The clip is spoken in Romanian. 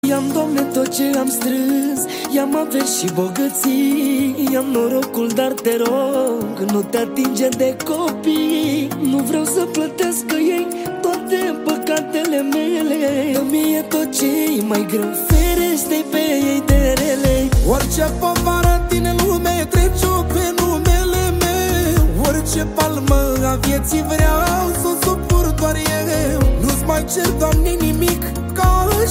I-am, Doamne, tot ce am strâns, i-am averi și bogății, i-am norocul, dar te rog, nu te atinge de copii. Nu vreau să plătească ei toate păcatele mele. Dă-mi tot ce-i mai greu, ferește-i pe ei de rele. Orice povară din lume trece-o pe numele meu. Orice palmă a vieții vreau să o suport doar eu. Nu-ți mai cer, Doamne, nimic, ca